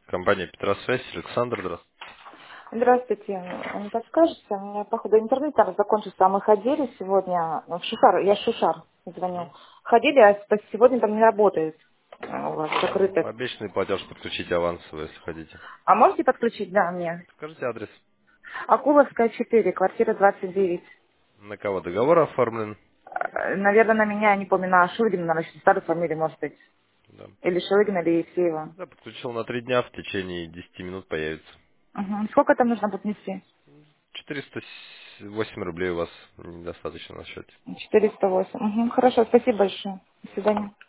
Компания Петросвязь, Александр, здравствуйте. Здравствуйте. Не подскажете? У меня, походу, интернет там закончился, а мы ходили сегодня в Шушар, я в Шушар звоню. Мгм. Ходили, а сегодня там не работает. У вас закрыто. Обещанный платеж подключите авансово, если хотите. А можете подключить? Да, мне. Скажите адрес. Акуловская, 4, квартира 29. На кого договор оформлен? Наверное, на меня, не помню, на Шульгина, на старую фамилию, может быть. Да. Или Шульгина, или Евсеева. Да, подключил на 3 дня, в течение 10 минут появится. Угу. Сколько там нужно будет нести? 408 рублей у вас недостаточно на счете. 408. Угу. Хорошо, спасибо большое. До свидания.